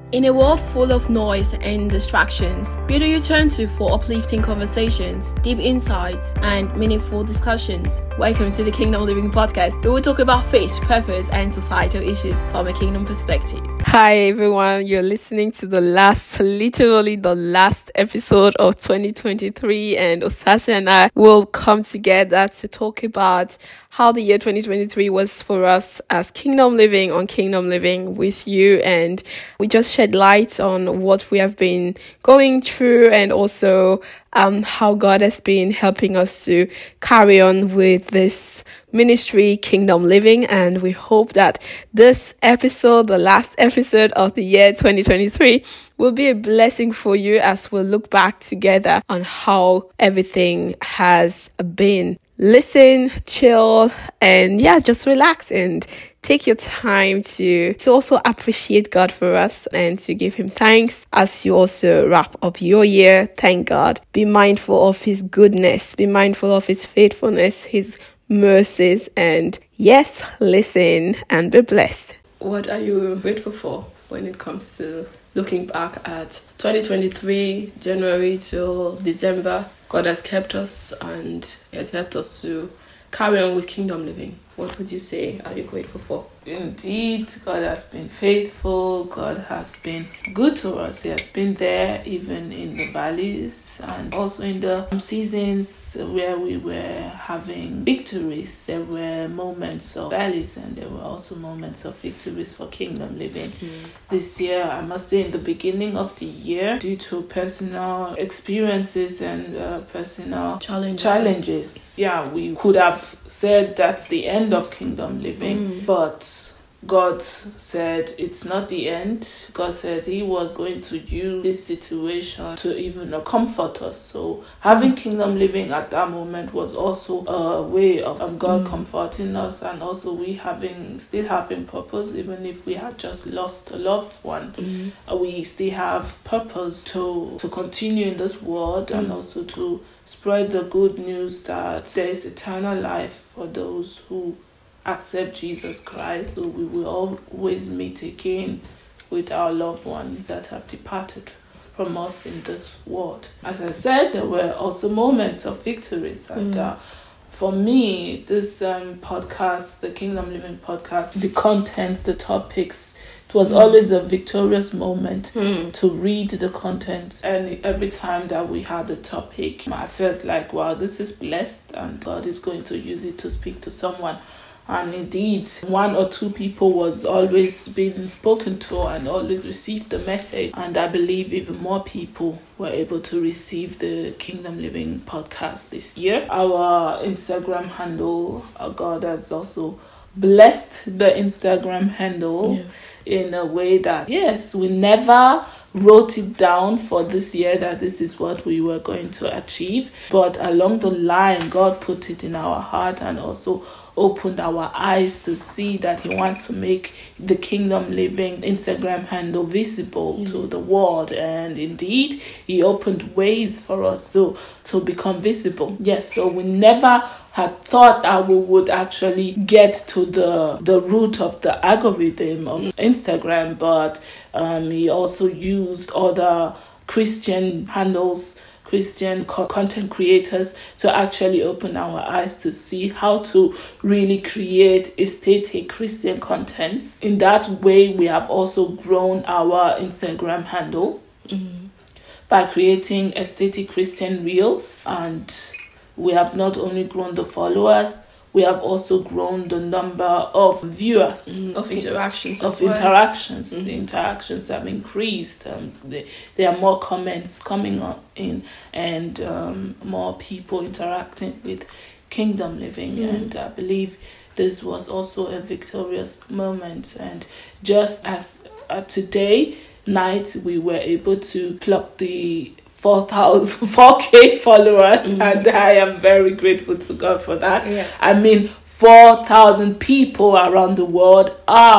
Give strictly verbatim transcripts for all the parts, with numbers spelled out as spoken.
In a world full of noise and distractions, who do you turn to for uplifting conversations, deep insights, and meaningful discussions? Welcome to the Kingdom Living Podcast, where we talk about faith, purpose, and societal issues from a kingdom perspective. Hi everyone, you're listening to the last, literally the last episode of twenty twenty-three, and Osase and I will come together to talk about how the year twenty twenty-three was for us as Kingdom Living on Kingdom Living with you, and we just shed light on what we have been going through and also um how God has been helping us to carry on with this ministry, Kingdom Living. And we hope that this episode, the last episode of the year twenty twenty-three, will be a blessing for you as we'll look back together on how everything has been. Listen, chill, and yeah, just relax and take your time to, to also appreciate God for us and to give him thanks as you also wrap up your year. Thank God. Be mindful of his goodness. Be mindful of his faithfulness, his mercies, and yes, listen and be blessed. What are you grateful for when it comes to looking back at twenty twenty-three, January till December? God has kept us and he has helped us to carry on with Kingdom Living. What would you say are you grateful for? Indeed, God has been faithful. God has been good to us. He has been there even in the valleys and also in the seasons where we were having victories. There were moments of valleys and there were also moments of victories for Kingdom Living. Mm. This year, I must say, in the beginning of the year, due to personal experiences and uh, personal challenges. challenges, yeah, we could have said that's the end of Kingdom Living, mm. but God said it's not the end. God said he was going to use this situation to even uh, comfort us. So having Kingdom Living at that moment was also a way of um, God mm. comforting us, and also we having still having purpose. Even if we had just lost a loved one, mm. uh, we still have purpose to to continue in this world mm. and also to spread the good news that there is eternal life for those who accept Jesus Christ. So we will always meet again with our loved ones that have departed from us in this world. As I said, there were also moments of victories, and mm. uh, for me, this um, podcast, the Kingdom Living podcast, the contents, the topics, it was mm. always a victorious moment mm. to read the content. And every time that we had a topic, I felt like, wow, this is blessed and God is going to use it to speak to someone. And indeed, one or two people was always being spoken to and always received the message. And I believe even more people were able to receive the Kingdom Living podcast this year. Our Instagram handle, uh, God has also blessed the Instagram handle yeah. in a way that, yes, we never wrote it down for this year that this is what we were going to achieve. But along the line, God put it in our heart and also opened our eyes to see that he wants to make the Kingdom Living Instagram handle visible mm. to the world. And indeed, he opened ways for us to, to become visible. Yes, so we never had thought that we would actually get to the the root of the algorithm of Instagram, but um, he also used other Christian handles, Christian co- content creators to actually open our eyes to see how to really create aesthetic Christian contents. In that way, we have also grown our Instagram handle mm-hmm. by creating aesthetic Christian reels, and we have not only grown the followers, we have also grown the number of viewers, mm, of interactions. Of well. interactions, mm-hmm. the interactions have increased. Um, they, there are more comments coming on in, and um, more people interacting with Kingdom Living. Mm-hmm. And I believe this was also a victorious moment. And just as uh, today night, we were able to plug the four thousand, four K followers, mm-hmm. and I am very grateful to God for that. Yeah. I mean, four thousand people around the world are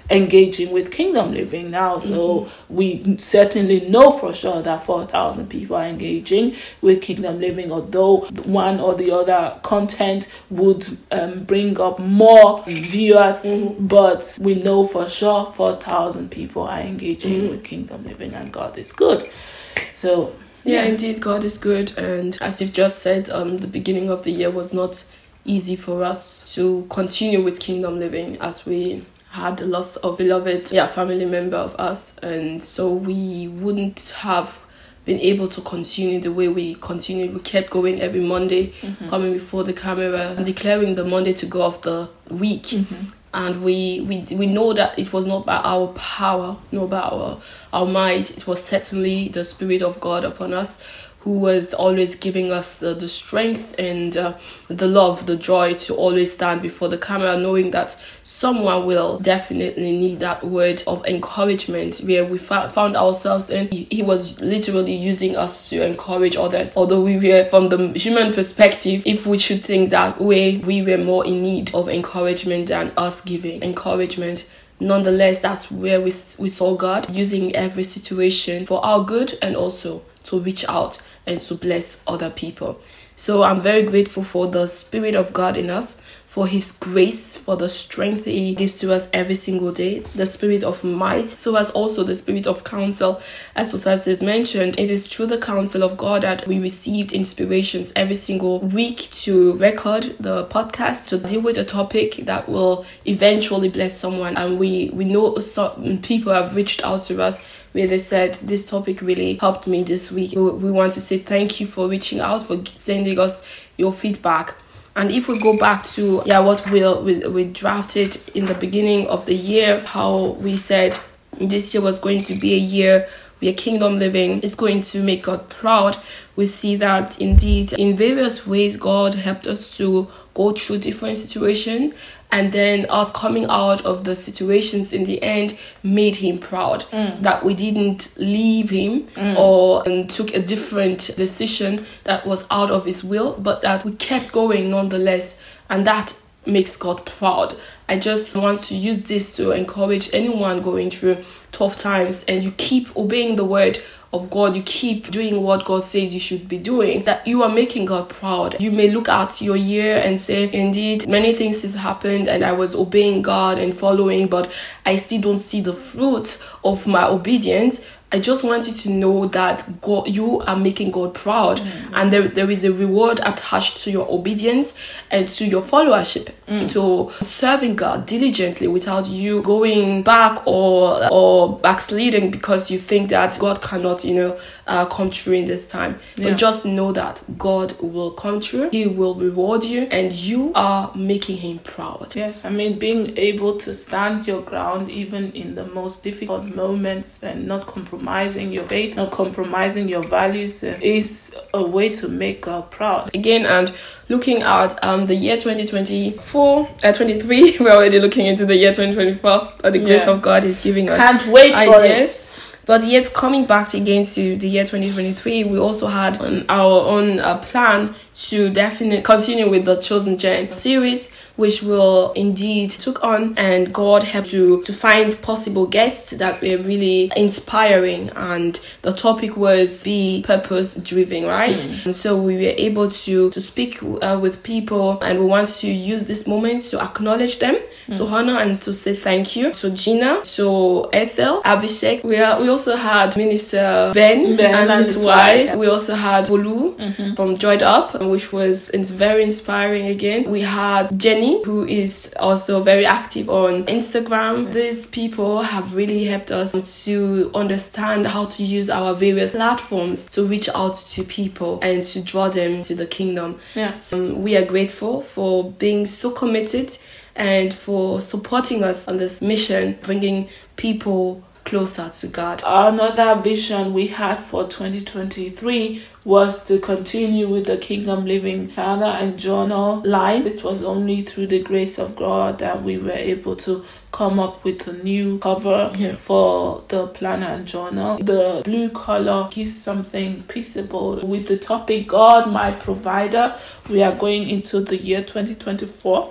engaging with Kingdom Living now. So mm-hmm. we certainly know for sure that four thousand people are engaging with Kingdom Living, although one or the other content would um, bring up more viewers, mm-hmm. but we know for sure four thousand people are engaging mm-hmm. with Kingdom Living, and God is good. So yeah, yeah, indeed, God is good. And as you've just said, um, the beginning of the year was not easy for us to continue with Kingdom Living, as we had the loss of a beloved yeah, family member of us. And so we wouldn't have been able to continue the way we continued. We kept going every Monday, mm-hmm. coming before the camera, and declaring the Monday to go of the week. Mm-hmm. And we, we we know that it was not by our power, not by our, our might. It was certainly the Spirit of God upon us, who was always giving us uh, the strength and uh, the love, the joy to always stand before the camera, knowing that someone will definitely need that word of encouragement, where we fa- found ourselves in. He, he was literally using us to encourage others. Although we were, from the human perspective, if we should think that way, we were more in need of encouragement than us giving encouragement. Nonetheless, that's where we we saw God using every situation for our good, and also to reach out and to bless other people. So I'm very grateful for the Spirit of God in us, for His grace, for the strength He gives to us every single day, the Spirit of might, so as also the Spirit of counsel. As Osas has mentioned, it is through the counsel of God that we received inspirations every single week to record the podcast, to deal with a topic that will eventually bless someone. And we, we know some people have reached out to us where they said, this topic really helped me this week. We want to say thank you for reaching out, for sending us your feedback. And if we go back to yeah what we, we we drafted in the beginning of the year, how we said this year was going to be a year where Kingdom Living is going to make God proud, we see that indeed in various ways God helped us to go through different situations, and then us coming out of the situations in the end made Him proud. Mm. That we didn't leave Him mm. or um, took a different decision that was out of His will, but that we kept going nonetheless, and that makes God proud. I just want to use this to encourage anyone going through tough times, and you keep obeying the word of God, you keep doing what God says you should be doing, that you are making God proud. You may look at your year and say, indeed, many things has happened and I was obeying God and following, but I still don't see the fruit of my obedience. I just want you to know that God, you are making God proud, mm-hmm. and there, there is a reward attached to your obedience and to your followership, mm. to serving God diligently without you going back or or backsliding because you think that God cannot, you know, uh, come through in this time. Yeah. But just know that God will come through. He will reward you, and you are making Him proud. Yes, I mean, being able to stand your ground even in the most difficult moments and not compromise. Compromising your faith, not compromising your values, uh, is a way to make God proud. Again, and looking at um the year twenty twenty-four, uh, twenty-three, we're already looking into the year twenty twenty-four. But the grace yeah. of God is giving us Can't wait for ideas. It. But yet, coming back again to the year twenty twenty-three, we also had on our own uh, plan to definitely continue with the Chosen Gen series, which will indeed took on, and God helped to to find possible guests that were really inspiring, and the topic was be purpose driven, right? Mm. And so we were able to to speak uh, with people, and we want to use this moment to acknowledge them, mm. to honor and to say thank you to Gina, to Ethel, Abhishek. We are, we also had Minister Ben, ben and, and his, his wife. wife. We also had Bolu mm-hmm. from Joyed Up, which was it's very inspiring again. We had Jenny, who is also very active on Instagram. These people have really helped us to understand how to use our various platforms to reach out to people and to draw them to the kingdom. Yes. Um, we are grateful for being so committed and for supporting us on this mission, bringing people closer to God. Another vision we had for twenty twenty-three was to continue with the Kingdom Living Planner and Journal line. It was only through the grace of God that we were able to come up with a new cover yeah. for the planner and journal. The blue color gives something peaceable with the topic God, my provider. We are going into the year twenty twenty-four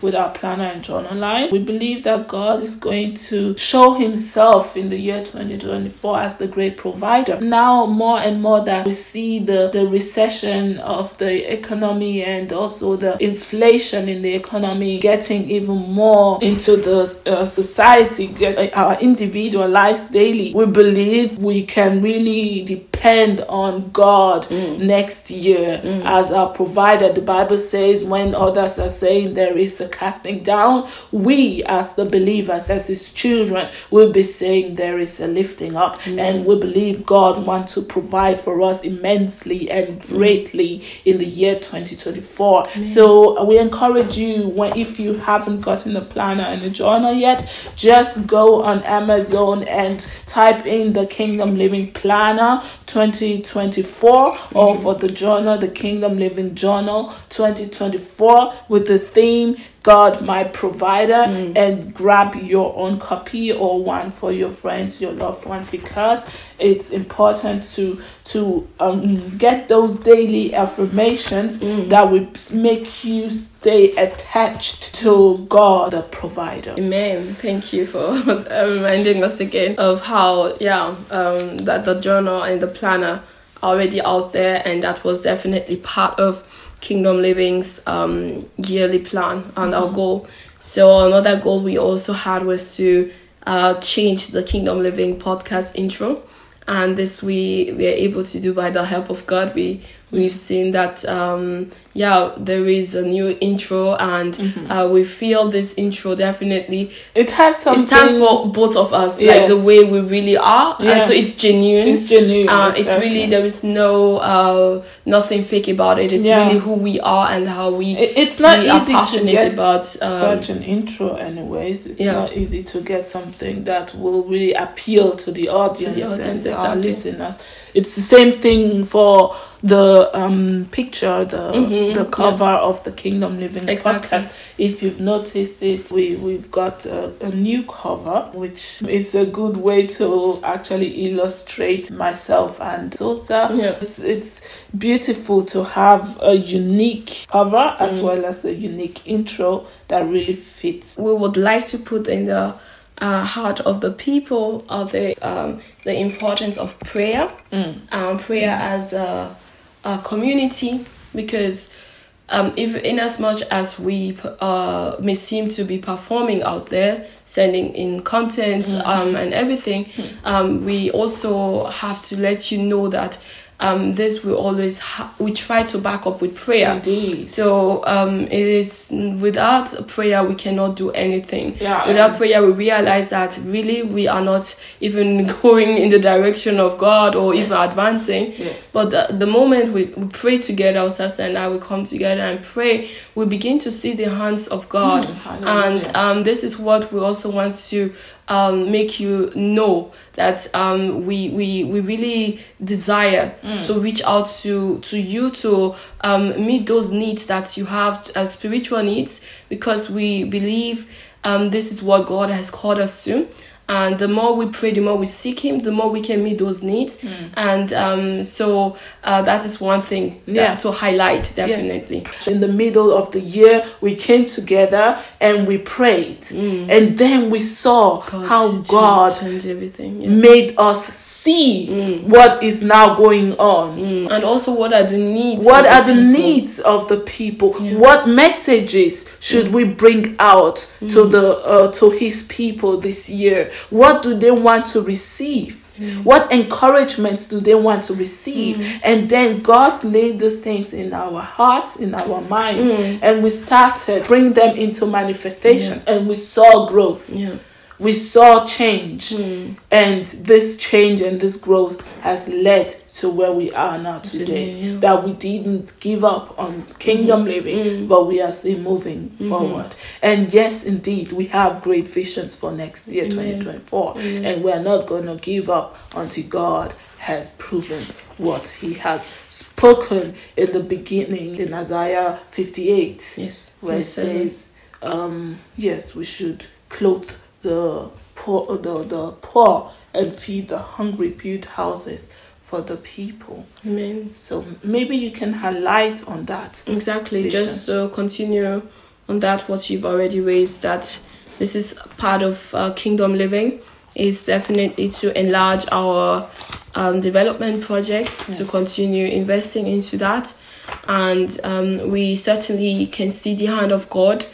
with our planner and journal line. We believe that God is going to show himself in the year twenty twenty-four as the great provider. Now, more and more that we see the, the recession of the economy and also the inflation in the economy getting even more into the uh, society, get, uh, our individual lives daily, we believe we can really depend on God mm. next year mm. as our provider. The Bible says when others are saying there is a casting down, we as the believers, as his children, will be saying there is a lifting up. Mm. And we believe God wants to provide for us immensely and greatly mm. in the year twenty twenty-four. Mm. So we encourage you, when if you haven't gotten a planner and a journal yet, just go on Amazon and type in the Kingdom Living Planner twenty twenty-four mm-hmm. or for the journal, the Kingdom Living Journal twenty twenty-four with the theme God my provider, mm. and grab your own copy or one for your friends, your loved ones, because it's important to to um, get those daily affirmations mm. that will make you stay attached to God the provider. Amen. Thank you for reminding us again of how yeah um, that the journal and the planner are already out there, and that was definitely part of Kingdom Living's um, yearly plan and mm-hmm. our goal. So another goal we also had was to uh, change the Kingdom Living podcast intro, and this we we are able to do by the help of God. We we've seen that um, yeah there is a new intro, and mm-hmm. uh, we feel this intro definitely it has something. It stands for both of us, yes. like the way we really are, yeah. and so it's genuine. It's genuine. Uh, exactly. It's really there is no uh, nothing fake about it. It's yeah. really who we are and how we. It, it's not we easy are passionate to get about um, such an intro. Anyways, it's yeah. not easy to get something that will really appeal to the audience, to the audience and exactly. our listeners. It's the same thing for the um, picture, the mm-hmm. the cover yeah. of the Kingdom Living exactly. podcast. If you've noticed it, we, we've got a, a new cover, which is a good way to actually illustrate myself and Sosa. Yeah. It's, it's beautiful to have a unique cover as mm. well as a unique intro that really fits. We would like to put in the Uh, heart of the people of the um, the importance of prayer, mm. um, prayer mm. as a, a community, because um, if in as much as we uh, may seem to be performing out there, sending in content mm. um, and everything, mm. um, we also have to let you know that Um, this we always ha- we try to back up with prayer. Indeed. So um, it is without prayer we cannot do anything. Yeah, without um, prayer we realize that really we are not even going in the direction of God or yes. even advancing. Yes. But the, the moment we, we pray together, our sister and I, we come together and pray, we begin to see the hands of God. Mm, and um, this is what we also want to Um, make you know that um, we we we really desire mm. to reach out to to you to um, meet those needs that you have as spiritual needs, because we believe um, this is what God has called us to. And the more we pray, the more we seek him, the more we can meet those needs. Mm. And um, so uh, that is one thing yeah. that, to highlight, definitely. Yes. In the middle of the year, we came together and we prayed. Mm. And then we saw God how God everything, yeah. made us see mm. what is now going on. Mm. And also what are the needs What of are the, the people. needs of the people? Yeah. What messages should mm. we bring out mm. to the uh, to his people this year? What do they want to receive? Mm. What encouragements do they want to receive? Mm. And then God laid these things in our hearts, in our minds, mm. and we started bring them into manifestation, yeah. and we saw growth. Yeah. We saw change, mm. and this change and this growth has led to where we are now today. today yeah. That we didn't give up on Kingdom mm. Living, mm. but we are still moving mm-hmm. forward. And yes, indeed, we have great visions for next year, Amen. twenty twenty-four, Amen. And we are not going to give up until God has proven what he has spoken in the beginning in Isaiah fifty-eight, yes, where it says, um, yes, we should clothe the poor, the, the poor and feed the hungry, build houses for the people. Amen. So maybe you can highlight on that. Exactly. vision. Just uh, continue on that, what you've already raised, that this is part of uh, Kingdom Living, is definitely to enlarge our um, development projects, yes. to continue investing into that. And um, we certainly can see the hand of God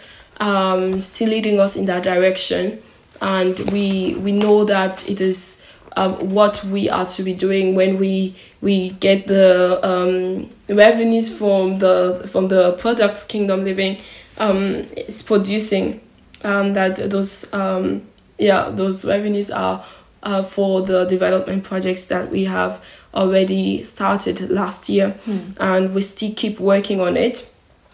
um, still leading us in that direction. And we we know that it is um, what we are to be doing when we we get the um, revenues from the from the products Kingdom Living um, is producing. Um, that those um, yeah those revenues are uh, for the development projects that we have already started last year, hmm. and we still keep working on it.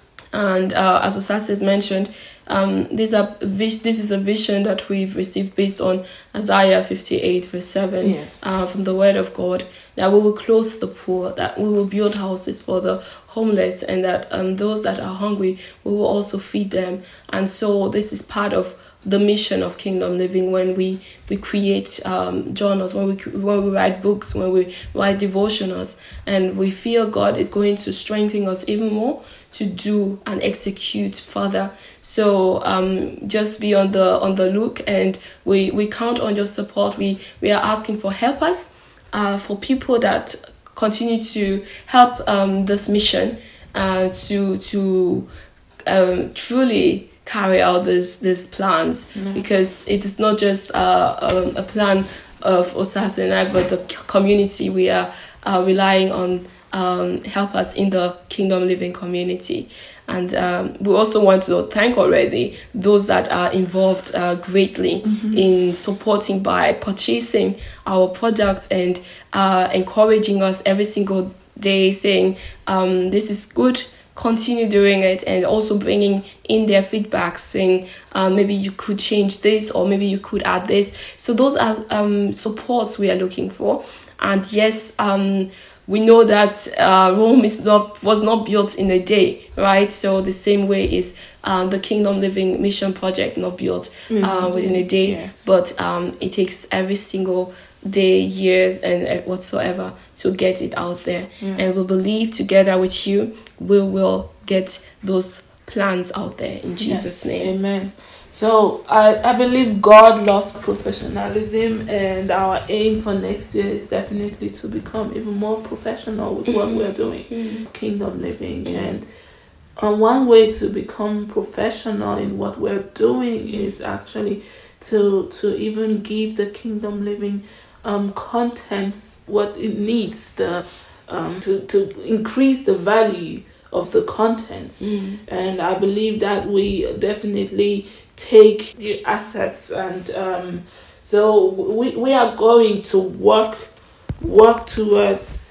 And uh, as Osas has mentioned, um, these are this is a vision that we've received based on Isaiah fifty-eight verse seven, yes. uh, from the Word of God, that we will clothe the poor, that we will build houses for the homeless, and that um, those that are hungry, we will also feed them. And so this is part of the mission of Kingdom Living when we we create um, journals, when we when we write books, when we write devotionals, and we feel God is going to strengthen us even more to do and execute further. So um, just be on the on the look, and we, we count on your support. We we are asking for helpers, uh, for people that continue to help um, this mission, uh, to to um, truly carry out these these plans, mm-hmm. because it is not just uh, um, a plan of Osas and I, but the community. We are uh, relying on um, helpers in the Kingdom Living community. And um, we also want to thank already those that are involved uh, greatly mm-hmm. in supporting by purchasing our products and uh, encouraging us every single day, saying um, this is good, continue doing it, and also bringing in their feedback, saying uh, maybe you could change this or maybe you could add this. So those are um, supports we are looking for. And yes, um, we know that uh, Rome is not was not built in a day, right? So the same way is uh, the Kingdom Living Mission Project not built mm-hmm. uh, within a day, yes. but um, it takes every single day, year, and whatsoever to get it out there. Yeah. And we believe together with you, we will get those plans out there in Jesus' yes. name. Amen. So I, I believe God loves professionalism, and our aim for next year is definitely to become even more professional with what we're doing, mm-hmm. Kingdom Living. Mm-hmm. And um, one way to become professional in what we're doing mm-hmm. is actually to to even give the Kingdom Living um contents what it needs, the um to, to increase the value of the contents. Mm-hmm. And I believe that we definitely take the assets, and um so we we are going to work work towards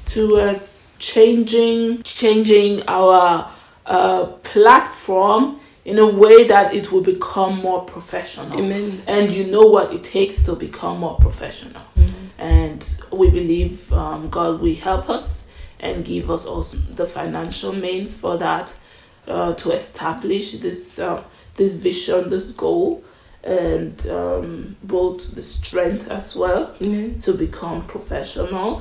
towards changing changing our uh platform in a way that it will become more professional. Amen. And you know what it takes to become more professional. Mm-hmm. And we believe um, God will help us and give us also the financial means for that, uh, to establish this uh, this vision, this goal, and um, both the strength as well, mm-hmm. to become professional.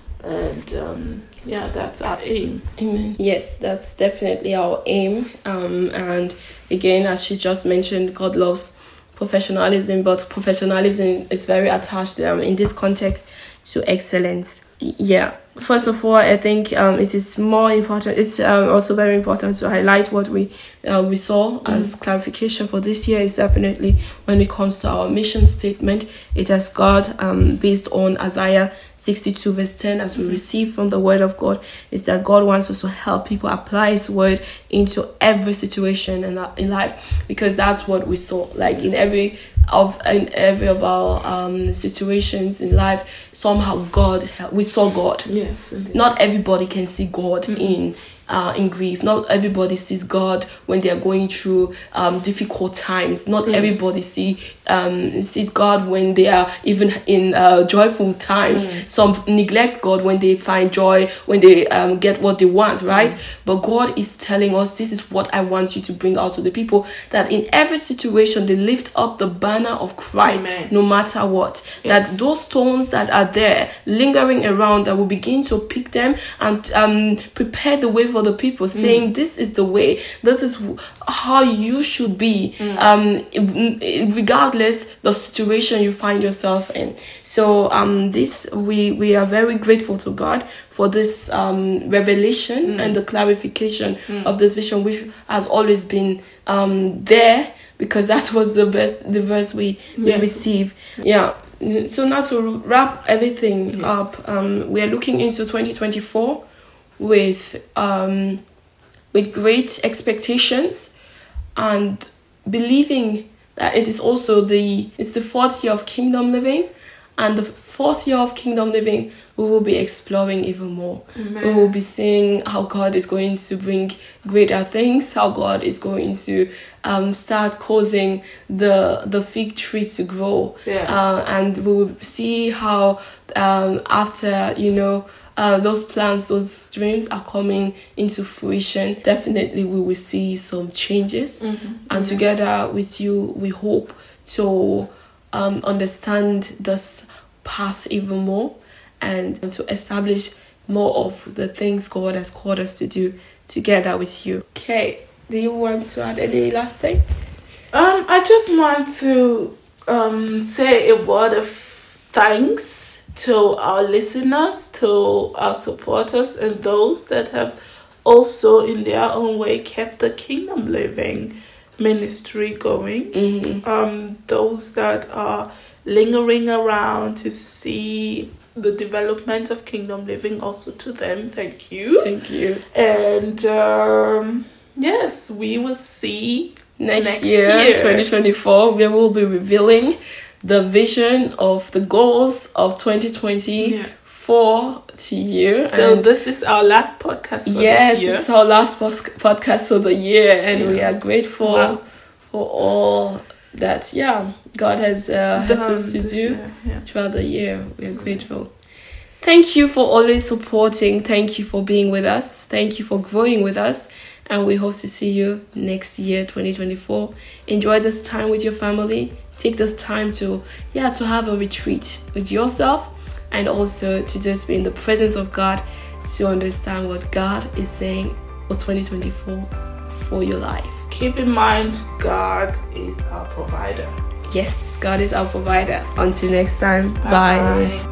And um, yeah, that's our aim. Amen. Yes, that's definitely our aim. Um, and again, as she just mentioned, God loves professionalism, but professionalism is very attached um, in this context to excellence. Yeah. First of all, I think um, it is more important. It's um, also very important to highlight what we uh, we saw mm. as clarification for this year is definitely when it comes to our mission statement. It has God um, based on Isaiah sixty-two verse ten, as we mm. receive from the Word of God, is that God wants us to help people apply His Word into every situation in in life, because that's what we saw. Like in every of in every of our um situations in life, somehow God we saw God. Yes, indeed. Not everybody can see God mm-hmm. in uh in grief. Not everybody sees God when they are going through um difficult times. Not mm. everybody see um sees God when they are even in uh joyful times. Mm. Some neglect God when they find joy, when they um get what they want, right? Mm. But God is telling us, this is what I want you to bring out to the people, that in every situation they lift up the banner of Christ. Amen. No matter what. Yes. That those stones that are there lingering around, that will begin to pick them and um prepare the way for for the people, saying mm. this is the way, this is how you should be, mm. um, regardless the situation you find yourself in. So um, this we we are very grateful to God for this um, revelation mm. and the clarification mm. of this vision, which has always been um, there, because that was the best the verse we, we yes. received. Yeah. So now to wrap everything yes. up, um, we are looking into twenty twenty-four with um, with great expectations and believing that it is also the it's the fourth year of Kingdom Living, and the fourth year of Kingdom Living we will be exploring even more. Amen. We will be seeing how God is going to bring greater things, how God is going to um, start causing the the fig tree to grow, yeah. uh, and we will see how um, after you know. Uh, those plans, those dreams are coming into fruition. Definitely we will see some changes, mm-hmm. and mm-hmm. together with you we hope to um, understand this path even more and to establish more of the things God has called us to do together with you. Okay, do you want to add any last thing? Um, I just want to um, say a word of thanks to our listeners, to our supporters, and those that have also in their own way kept the Kingdom Living ministry going. Mm-hmm. Um, those that are lingering around to see the development of Kingdom Living, also to them, thank you. Thank you. And um, yes, we will see next, next year, year, twenty twenty-four, we will be revealing the vision of the goals of twenty twenty-four yeah. to you. So and this is our last podcast for yes, this year. This is our last pos- podcast for the year, and yeah. we are grateful wow. for all that yeah God has uh, helped us to do yeah. throughout the year. We are grateful. Thank you for always supporting. Thank you for being with us. Thank you for growing with us. And we hope to see you next year, twenty twenty-four. Enjoy this time with your family. Take this time to, yeah, to have a retreat with yourself, and also to just be in the presence of God to understand what God is saying for twenty twenty-four for your life. Keep in mind, God is our provider. Yes, God is our provider. Until next time, bye. Bye.